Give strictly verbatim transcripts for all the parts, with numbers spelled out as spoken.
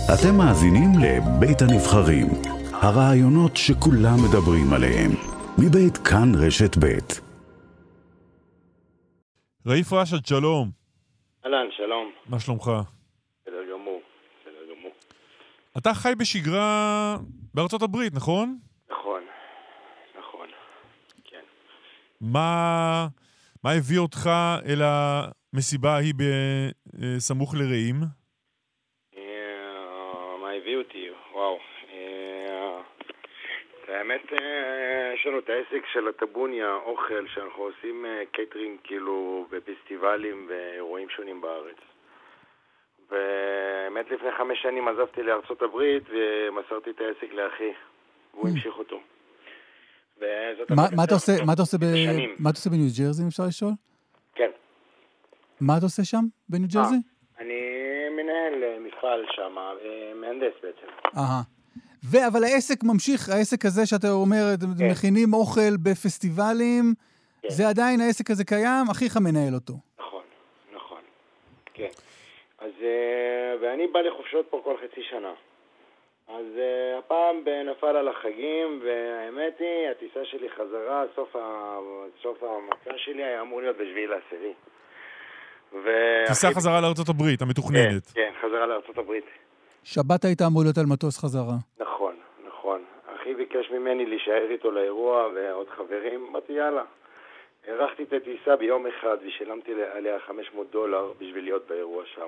אתם מאזינים לבית הנבחרים, הרעיונות שכולם מדברים עליהם, מבית כאן רשת בית. ראיף רשד, שלום. אהלן, שלום. מה שלומך? בסדר גמור, בסדר גמור. אתה חי בשגרה בארצות הברית, נכון? נכון, נכון, כן. מה, מה הביא אותך אל המסיבה ההיא בסמוך לרעים? אה, מה הביא אותי? וואו. אה, האמת, אה, יש לנו את העסק של הטבוניה, אוכל, שאנחנו עושים אה, קייטרינג כאילו בפסטיבלים ואירועים שונים בארץ. והאמת לפני חמש שנים עזבתי לארצות הברית ומסרתי את העסק לאחי, והוא המשיך אותו. מה אתה עושה בניו ג'רזי, אם אפשר לשאול? כן. מה אתה עושה שם בניו ג'רזי? אני מנהל מפעל שם, מהנדס בעצם. אהה. אבל העסק ממשיך, העסק הזה שאתה אומר, מכינים אוכל בפסטיבלים, זה עדיין העסק הזה קיים, אחיך מנהל אותו. נכון, נכון, כן. אז, ואני בא לחופשות פה כל חצי שנה. אז uh, הפעם נפל על החגים, והאמת היא, הטיסה שלי חזרה, סוף, ה... סוף המצע שלי היה אמור להיות בשביעי לעשירי. טיסה אחי... חזרה לארצות הברית, המתוכננת. כן, כן, חזרה לארצות הברית. שבת היית אמור להיות על מטוס חזרה. נכון, נכון. אחי ביקש ממני להישאר איתו לאירוע ועוד חברים, אמרתי יאללה. ערכתי את הטיסה ביום אחד ושילמתי עליה חמש מאות דולר בשביל להיות באירוע שם.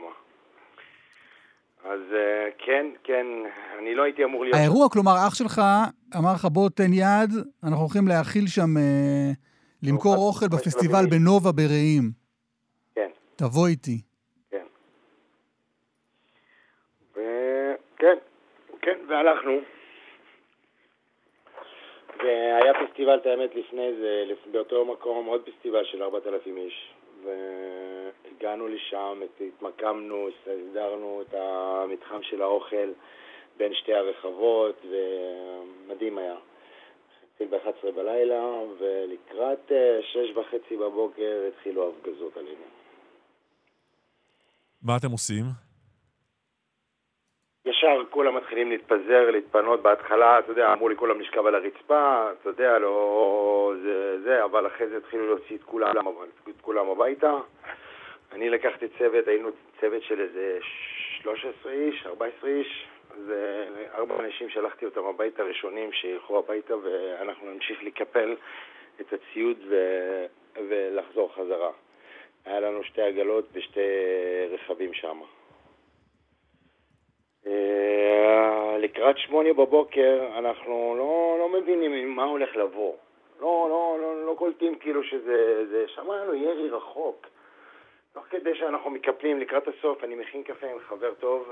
אז כן, כן, אני לא הייתי אמור להיות... האירוע, כלומר, אח שלך אמר לך, בוא תן יד, אנחנו הולכים להאכיל שם, למכור אוכל בפסטיבל בנובה ברעים. כן. תבוא איתי. כן. וכן, כן, והלכנו. והיה פסטיבל, את האמת, לפני זה, באותו מקום, עוד פסטיבל של ארבעת אלפים איש. ו... הגענו לשם, התמקמנו, הסדרנו את המתחם של האוכל בין שתי הרחבות, ומדהים היה. התחיל ב-אחת עשרה בלילה, ולקראת שש וחצי בבוקר התחילו ההפגזות עלינו. מה אתם עושים? ישר כולם מתחילים להתפזר, להתפנות בהתחלה, אתה יודע, אמרו לי כולם לשכב על הרצפה, אתה יודע, לא זה, זה, אבל אחרי זה התחילו להוציא את כולם, את כולם הביתה. אני לקחתי צוות, היינו צוות של איזה שלוש עשרה איש, ארבע עשרה איש, אז ארבע אנשים שלחתי אותם הביתה ראשונים שילכו הביתה, ואנחנו נמשיך לקפל את הציוד ו... ולחזור חזרה. היה לנו שתי עגלות ושתי רכבים שם. לקראת שמונה בבוקר אנחנו לא, לא מבינים מה הולך לבוא. לא, לא, לא, לא קולטים כאילו שזה, זה, שמענו ירי רחוק. תוך כדי שאנחנו מקפלים לקראת הסוף, אני מכין קפה עם חבר טוב,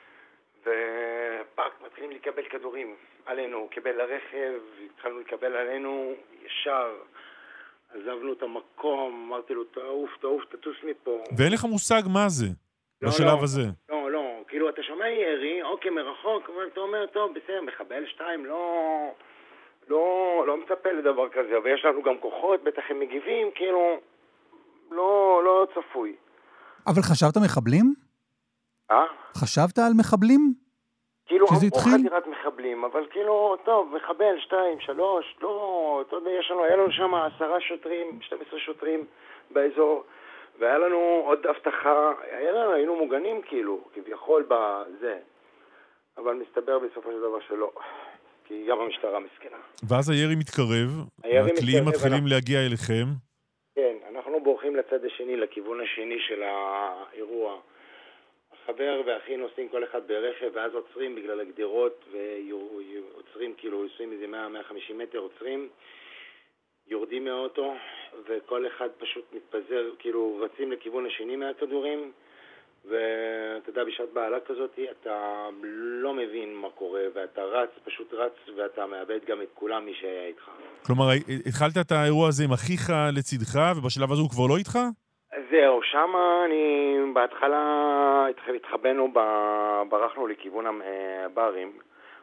ופאק, מתחילים לקבל כדורים עלינו, קיבל לרכב, התחלנו לקבל עלינו ישר, עזבנו את המקום, אמרתי לו, תעוף, תעוף, תטוס מפה. ואין לך מושג מה זה, לא, בשלב לא, הזה. לא, לא, כאילו אתה שומע ירי, אוקיי, מרחוק, אבל אתה אומר, טוב, בסדר, מחבל שתיים, לא, לא, לא מצפה לדבר כזה, ויש לנו גם כוחות, בטח הם מגיבים, כאילו... לא, לא צפוי. אבל חשבת מחבלים? אה? חשבת על מחבלים? כאילו, או חדירת מחבלים, אבל כאילו, טוב, מחבל, שתיים, שלוש, לא, אתה יודע, יש לנו, היה לנו שם עשרה שוטרים, שתים עשרה שוטרים באזור, והיה לנו עוד הבטחה, היה לנו, היינו מוגנים כאילו, כביכול בזה, אבל מסתבר בסופו של דבר שלא, כי גם המשטרה מסכנה. ואז הירי מתקרב, הכלים מתחילים להגיע אליכם, כן, אנחנו בורחים לצד השני, לכיוון השני של האירוע. החבר והאחי נוסעים כל אחד ברכב, ואז עוצרים בגלל הגדרות, ועוצרים כאילו, עושים איזה מאה עד מאה וחמישים מטר, עוצרים, יורדים מהאוטו, וכל אחד פשוט מתפזר, כאילו רצים לכיוון השני מהכדורים, ואתה יודע, בשעת בעלה כזאת, אתה לא מבין מה קורה, ואתה רץ, פשוט רץ, ואתה מאבד גם את כולם מי שהיה איתך. כלומר, התחלת את האירוע הזה עם אחיך לצדך, ובשלב הזה הוא כבר לא איתך? זהו, שם אני בהתחלה התחבאנו, ברחנו לכיוון הברים,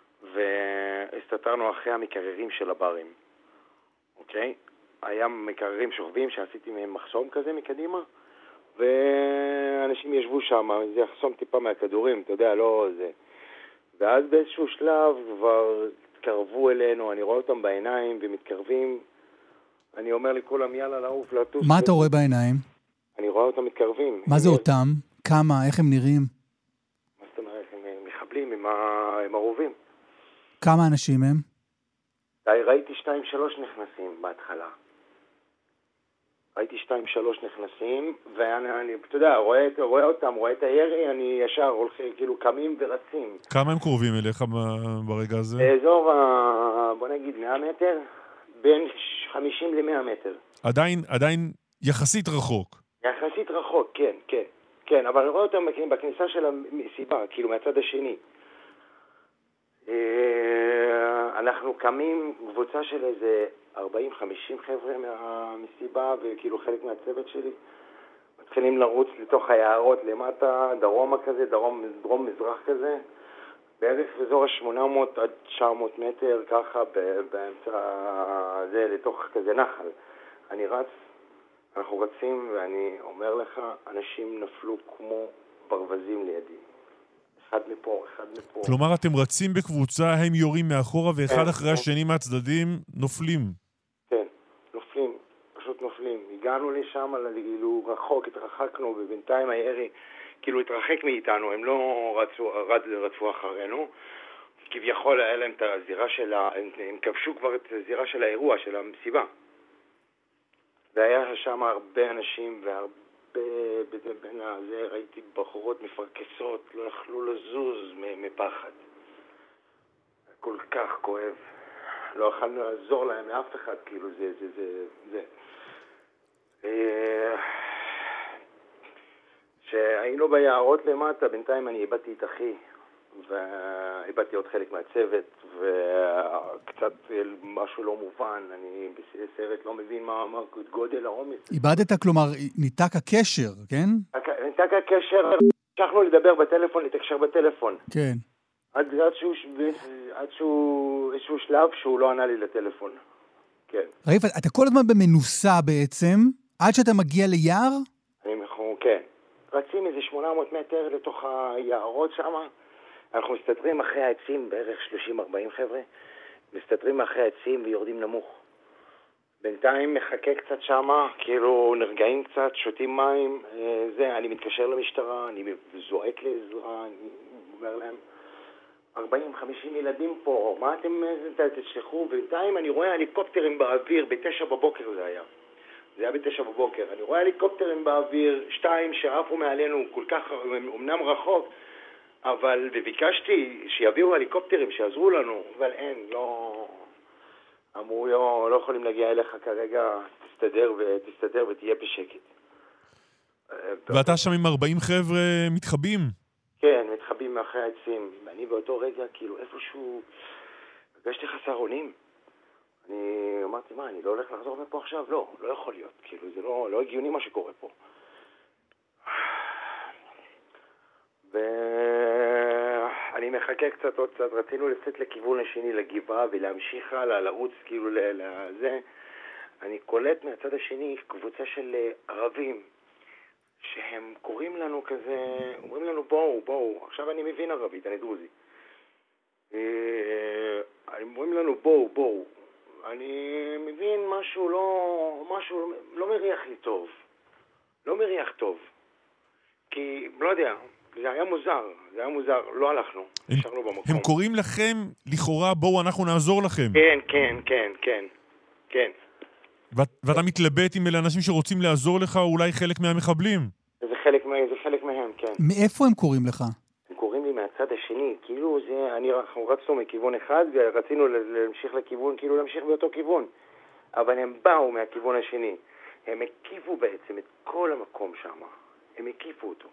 והסתתרנו אחרי המקררים של הברים. אוקיי? היה מקררים שוכבים שעשיתי מהם מחסום כזה מקדימה, ואנשים ישבו שם, זה יחסום טיפה מהכדורים, אתה יודע, לא זה. ואז באיזשהו שלב כבר התקרבו אלינו, אני רואה אותם בעיניים ומתקרבים, אני אומר לכולם, יאללה, לעוף, לטוס. מה אתה רואה בעיניים? אני רואה אותם מתקרבים. מה זה אותם? כמה? איך הם נראים? מה זאת אומרת? הם מחבלים עם הרובים. כמה אנשים הם? ראיתי שתיים שלוש נכנסים בהתחלה. ראיתי שתיים שלוש נכנסים, ואני, אתה יודע, רואה, רואה אותם, רואה את הירי, אני ישר הולכים, כאילו קמים ורצים. כמה הם קרובים אליך ברגע הזה? באזור, בוא נגיד, מאה מטר, בין חמישים למאה מטר. עדיין, עדיין יחסית רחוק. יחסית רחוק, כן, כן. כן, אבל אני רואה אותם בכניסה של המסיבה, כאילו מהצד השני. אנחנו קמים קבוצה של איזה ארבעים חמישים חבר'ה מהמסיבה, וכאילו חלק מהצוות שלי מתחילים לרוץ לתוך היערות למטה, דרומה כזה, דרום, דרום מזרח כזה, בערך אזור ה-שמונה מאות עד תשע מאות מטר, ככה באמצע זה, לתוך כזה נחל. אני רץ, אנחנו רצים, ואני אומר לך, אנשים נפלו כמו ברווזים לידי. אחד מפה, אחד מפה. כלומר, אתם רצים בקבוצה, הם יורים מאחורה, ואחד אחרי השני מהצדדים נופלים. כן, נופלים, פשוט נופלים. הגענו לשם, כאילו רחוק, התרחקנו, ובינתיים הירי, כאילו התרחק מאיתנו, הם לא רצו, רצו אחרינו. כביכול היה להם את הזירה של ה... הם כבשו כבר את הזירה של האירוע, של המסיבה. והיה שם הרבה אנשים והרבה... בין הזה ראיתי בחורות מפרקסות, לא יכלו לזוז מפחד. כל כך כואב. לא יכלנו לעזור להם לאף אחד, כאילו זה, זה, זה, זה. שהיינו ביערות למטה, בינתיים אני איבדתי את אחי, ואיבדתי עוד חלק מהצוות, וקצת משהו לא מובן, אני בסרט לא מבין מה, מה גודל העומס. איבדת, כלומר, ניתק הקשר, כן? ניתק הקשר, המשכנו לדבר בטלפון, לתקשר בטלפון. כן. עד, עד שהוא, עד שהוא, איזשהו שלב שהוא לא ענה לי לטלפון. כן. רעיף, אתה כל הזמן במנוסה בעצם, עד שאתה מגיע ליער? אני מחור, כן. רצים איזה שמונה מאות מטר לתוך היערות שם, אנחנו מסתתרים אחרי העצים, בערך שלושים ארבעים חבר'ה, מסתתרים אחרי העצים ויורדים נמוך. בינתיים מחכה קצת שמה, כאילו נרגעים קצת, שותים מים, זה, אני מתקשר למשטרה, אני זועק לעזרה, אני אומר להם, ארבעים חמישים ילדים פה, מה אתם תשלחו? בינתיים אני רואה הליקופטרים באוויר, בתשע בבוקר זה היה. זה היה בתשע בבוקר. אני רואה הליקופטרים באוויר, שתיים שעפו מעלינו כל כך, אמנם רחוק, אבל וביקשתי שיביאו הליקופטרים שיעזרו לנו, אבל אין, לא... אמרו, לא, לא יכולים להגיע אליך כרגע, תסתדר ותסתדר ותהיה בשקט. ואתה שם עם ארבעים חבר'ה מתחבאים? כן, מתחבאים מאחרי העצים. אני באותו רגע, כאילו, איפשהו, הרגשתי חסר אונים. אני אמרתי, מה, אני לא הולך לחזור מפה עכשיו? לא, לא יכול להיות. כאילו, זה לא, לא הגיוני מה שקורה פה. ואני מחכה קצת עוד קצת, רצינו לצאת לכיוון השני, לגבעה, ולהמשיך הלאה, לעוץ כאילו לזה. אני קולט מהצד השני קבוצה של ערבים, שהם קוראים לנו כזה, אומרים לנו בואו, בואו, עכשיו אני מבין ערבית, אני דרוזי. הם אומרים לנו בואו, בואו. אני מבין משהו לא, משהו לא מריח לי טוב. לא מריח טוב. כי, לא יודע, זה היה מוזר, זה היה מוזר, לא הלכנו, נשארנו במקום. הם קוראים לכם, לכאורה, בואו אנחנו נעזור לכם. כן, כן, כן, כן, כן. ואתה מתלבט עם אלה אנשים שרוצים לעזור לך, או אולי חלק מהמחבלים? זה חלק, זה חלק מהם, כן. מאיפה הם קוראים לך? הם קוראים לי מהצד השני, כאילו זה, אני רצנו מכיוון אחד, ורצינו להמשיך לכיוון, כאילו להמשיך באותו כיוון. אבל הם באו מהכיוון השני. הם הקיפו בעצם את כל המקום שם. הם הקיפו אותו.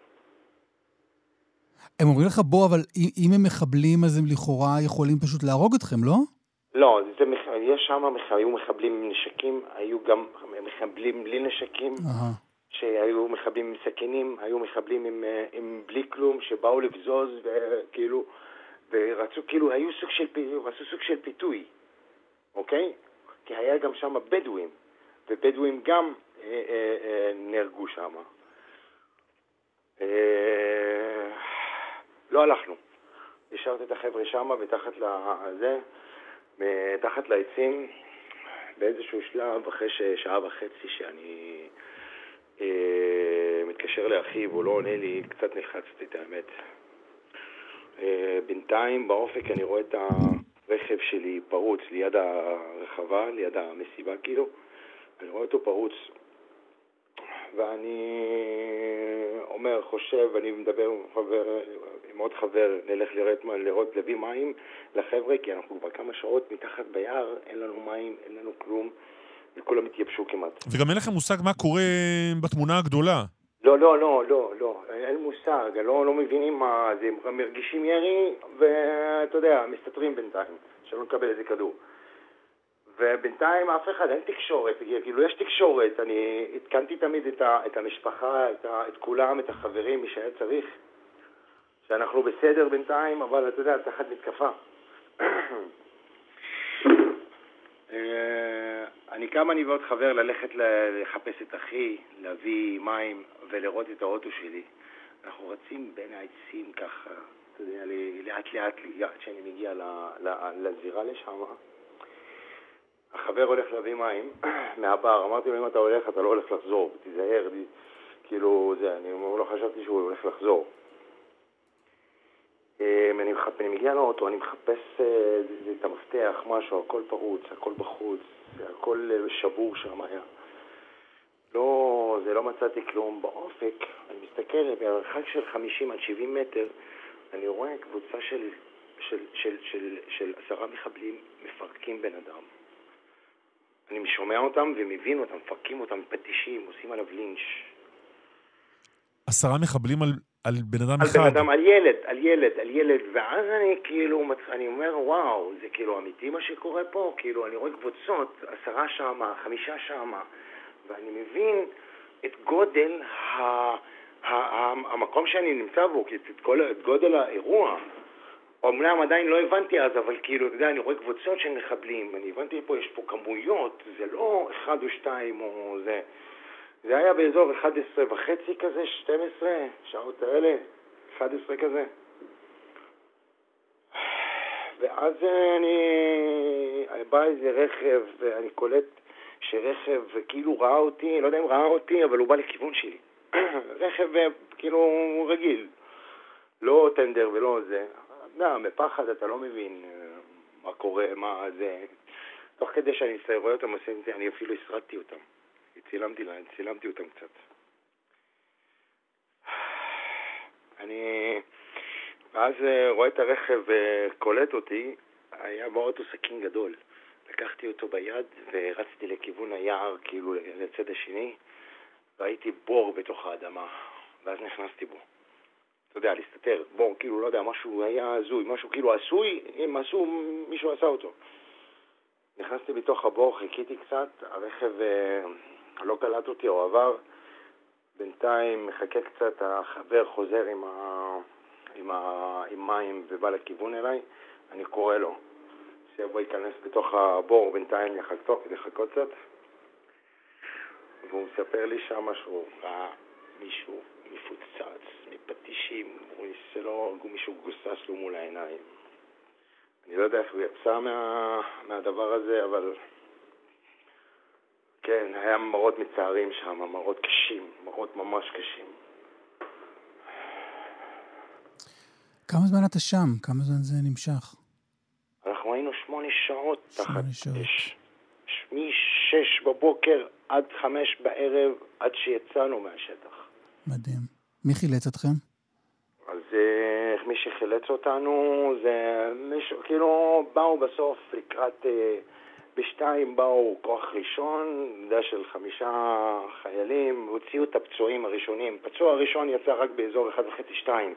הם אומרים לך בוא, אבל אם הם מחבלים, אז הם לכאורה יכולים פשוט להרוג אתכם, לא? לא, זה, יש שם, היו מחבלים עם נשקים, היו גם מחבלים בלי נשקים, Aha. שהיו מחבלים עם סכינים, היו מחבלים עם, עם בלי כלום, שבאו לבזוז, וכאילו, ורצו, כאילו, היו סוג של, רצו סוג של פיתוי, אוקיי? כי היה גם שם בדואים, ובדואים גם אה, אה, אה, נהרגו שם. אה, לא הלכנו. השארתי את החבר'ה שמה ותחת לזה, מתחת לעצים, באיזשהו שלב, אחרי שעה וחצי שאני אה, מתקשר לאחיו, הוא לא עונה לי, קצת נלחצתי את האמת. אה, בינתיים באופק אני רואה את הרכב שלי פרוץ ליד הרחבה, ליד המסיבה כאילו, אני רואה אותו פרוץ, ואני אומר, חושב, אני מדבר עם, חבר, עם עוד חבר, נלך לראות, לראות להביא מים לחבר'ה, כי אנחנו כבר כמה שעות מתחת ביער, אין לנו מים, אין לנו כלום, וכולם התייבשו כמעט. וגם אין לכם מושג מה קורה בתמונה הגדולה. לא, לא, לא, לא, לא, אין מושג, לא, לא מבינים מה זה, הם מרגישים ירי, ואתה יודע, מסתתרים בינתיים, שלא נקבל איזה כדור. ובינתיים אף אחד, אין תקשורת, כאילו יש תקשורת, אני התקנתי תמיד את, ה, את המשפחה, את, ה, את כולם, את החברים, מי שהיה צריך, שאנחנו בסדר בינתיים, אבל אתה יודע, תחת מתקפה. אני קם אני ועוד חבר ללכת לחפש את אחי, להביא מים ולראות את האוטו שלי. אנחנו רצים בין העצים ככה, אתה יודע, לאט לאט לאט שאני מגיע לזירה לשם. החבר הולך להביא מים מהבר, אמרתי לו, אם אתה הולך, אתה לא הולך לחזור, תיזהר, כאילו זה, אני לא חשבתי שהוא הולך לחזור. אני, מחפ... אני מגיע לאוטו, אני מחפש את המפתח, משהו, הכל פרוץ, הכל בחוץ, הכל שבור שם היה. לא, זה לא מצאתי כלום באופק, אני מסתכל, במרחק של חמישים עד שבעים מטר, אני רואה קבוצה של, של, של, של, של עשרה מחבלים מפרקים בן אדם. אני שומע אותם ומבין אותם, מפרקים אותם, פטישים, עושים עליו לינץ'. עשרה מחבלים על, על בן אדם על אחד? על בן אדם, על ילד, על ילד, על ילד, ואז אני כאילו, אני אומר, וואו, זה כאילו אמיתי מה שקורה פה, כאילו אני רואה קבוצות, עשרה שמה, חמישה שמה, ואני מבין את גודל ה, ה, ה, המקום שאני נמצא בו, את, כל, את גודל האירוע. אומנם עדיין לא הבנתי אז, אבל כאילו, אתה יודע, אני רואה קבוצות של מחבלים, אני הבנתי פה, יש פה כמויות, זה לא אחד או שתיים או זה, זה היה באזור אחת עשרה וחצי כזה, שתים עשרה, שעות האלה, אחת עשרה כזה. ואז אני, בא איזה רכב, ואני קולט שרכב כאילו ראה אותי, לא יודע אם ראה אותי, אבל הוא בא לכיוון שלי. רכב כאילו רגיל, לא טנדר ולא זה. לא, מפחד אתה לא מבין מה קורה, מה זה. תוך כדי שאני רואה אותם, אני אפילו הסרדתי אותם. צילמתי להם, צילמתי אותם קצת. אני ואז רואה את הרכב וקולט אותי, היה באוטו סכין גדול. לקחתי אותו ביד ורצתי לכיוון היער, כאילו לצד השני, והייתי בור בתוך האדמה, ואז נכנסתי בו. אתה יודע, להסתתר, בור, כאילו, לא יודע, משהו היה עזוי, משהו כאילו עשוי, אם עשו, מישהו עשה אותו. נכנסתי בתוך הבור, חיכיתי קצת, הרכב לא קלט אותי או עבר, בינתיים מחכה קצת, החבר חוזר עם, ה... עם, ה... עם מים ובא לכיוון אליי, אני קורא לו, שיבוא ייכנס בתוך הבור, בינתיים לחכות, לחכות קצת, והוא מספר לי שם שהוא ראה מישהו מפוצץ, מפטישים, הוא ניסה לו, מישהו גוסס לו מול העיניים. אני לא יודע איך הוא יצא מה... מהדבר הזה, אבל כן, היה מראות מצערים שם, מראות קשים, מראות ממש קשים. כמה זמן אתה שם? כמה זמן זה נמשך? אנחנו היינו שמונה שעות שמונה תחת שעות. אש. משש בבוקר עד חמש בערב, עד שיצאנו מהשטח. מדהים. מי חילץ אתכם? אז uh, מי שחילץ אותנו זה מישהו, כאילו באו בסוף לקראת, uh, בשתיים באו כוח ראשון, דעה של חמישה חיילים, הוציאו את הפצועים הראשונים. פצוע הראשון יצא רק באזור אחד וחצי שתיים.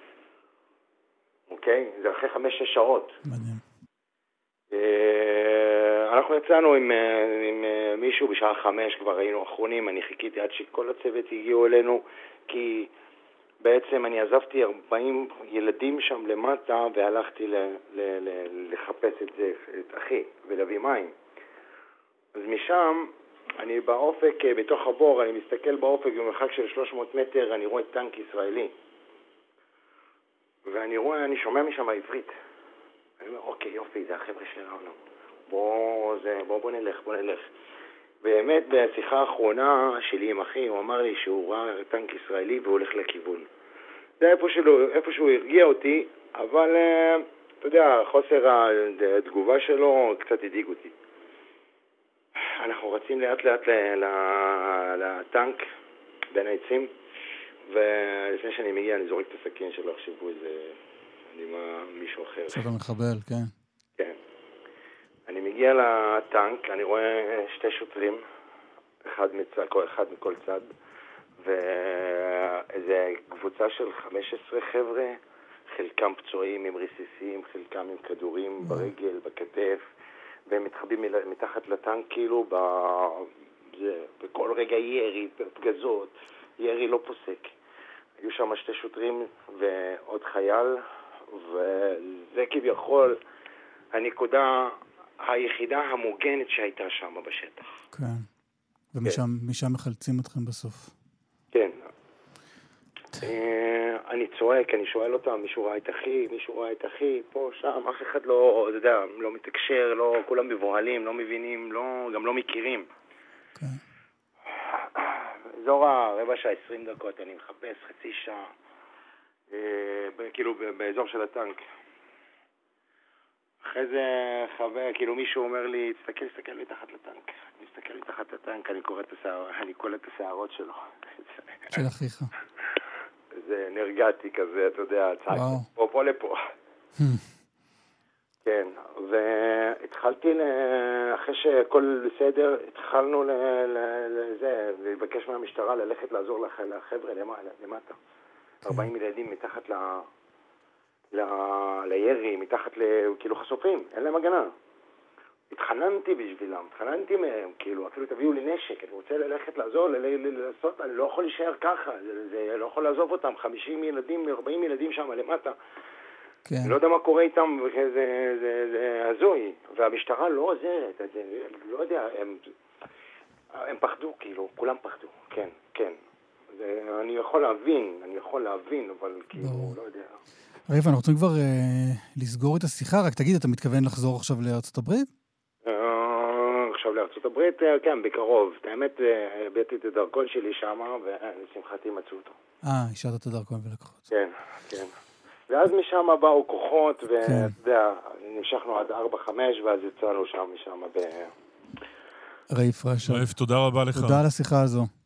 אוקיי? זה אחרי חמש שש שעות. מדהים. Uh, אנחנו יצאנו עם, uh, עם uh, מישהו בשעה חמש, כבר היינו אחרונים, אני חיכיתי עד שכל הצוות הגיעו אלינו, כי בעצם אני עזבתי ארבעים ילדים שם למטה והלכתי ל- ל- ל- לחפש את זה, את אחי, ולהביא מים. אז משם, אני באופק, בתוך הבור, אני מסתכל באופק במרחק של שלוש מאות מטר, אני רואה טנק ישראלי. ואני רואה, אני שומע משם העברית. אני אומר, אוקיי, יופי, זה החבר'ה שלנו. בוא, זה, בוא, בוא נלך, בוא נלך. באמת, בשיחה האחרונה שלי עם אחי, הוא אמר לי שהוא ראה טנק ישראלי והוא הולך לכיוון. זה איפה שלו, איפה שהוא הרגיע אותי, אבל, אתה יודע, חוסר התגובה שלו קצת הדאיג אותי. אנחנו רצים לאט לאט לטנק בין העצים, ולפני שאני מגיע אני זורק את הסכין שלו, יחשבו איזה, אני מה, מישהו אחר. שאתה מחבל, כן. כן. אני מגיע לטנק, אני רואה שתי שוטרים, אחד מצד, אחד מכל צד, ואיזה קבוצה של חמש עשרה חבר'ה, חלקם פצועים עם רסיסים, חלקם עם כדורים ברגל, בכתף, והם מתחבאים מתחת לטנק כאילו, ב... זה, בכל רגע ירי, פגזות, ירי לא פוסק. היו שם שתי שוטרים ועוד חייל, וזה כביכול הנקודה היחידה המוגנת שהייתה שם בשטח. כן. ומשם משם מחלצים אתכם בסוף. כן. אני צועק, אני שואל אותם, מישהו ראה את אחי, מישהו ראה את אחי, פה, שם, אף אחד לא, אתה יודע, לא מתקשר, לא, כולם מבוהלים, לא מבינים, לא, גם לא מכירים. כן. אזור הרבע שעה, עשרים דקות, אני מחפש חצי שעה, כאילו באזור של הטנק. אחרי זה חבר, כאילו מישהו אומר לי, תסתכל, תסתכל מתחת לטנק. אני מסתכל מתחת לטנק, אני קורא את השערות, אני קורא את השערות שלו. של אחיך. זה נרגעתי כזה, אתה יודע, צעק, פה, פה לפה. כן, והתחלתי, אחרי שכל בסדר, התחלנו לזה, לבקש מהמשטרה ללכת לעזור לחבר'ה למטה. ארבעים ילדים מתחת ל... לירי, מתחת כאילו חשופים, אין להם הגנה. התחננתי בשבילם, התחננתי מהם, כאילו, אפילו תביאו לי נשק, אני רוצה ללכת לעזור, לעשות, אני לא יכול להישאר ככה, זה, זה לא יכול לעזוב אותם, חמישים ילדים, ארבעים ילדים שם למטה. כן. אני לא יודע מה קורה איתם, זה, זה, זה, זה הזוי, והמשטרה לא עוזרת, זה, לא יודע, הם, הם פחדו, כאילו, כולם פחדו, כן, כן. זה, אני יכול להבין, אני יכול להבין, אבל כאילו, לא יודע. ריב, אנחנו רוצים כבר אה, לסגור את השיחה, רק תגיד, אתה מתכוון לחזור עכשיו לארצות הברית? אה, עכשיו לארצות הברית, אה, כן, בקרוב. האמת, אה, הבאתי את הדרכון שלי שם, ולשמחתי מצאו אותו. אה, השארת את הדרכון ולקחות. כן, כן. ואז משם באו כוחות, ואתה יודע, נמשכנו עד ארבע חמש, ואז יצאנו שם, משם ב... ריב פרשר. ריב, תודה רבה לך. תודה על השיחה הזו.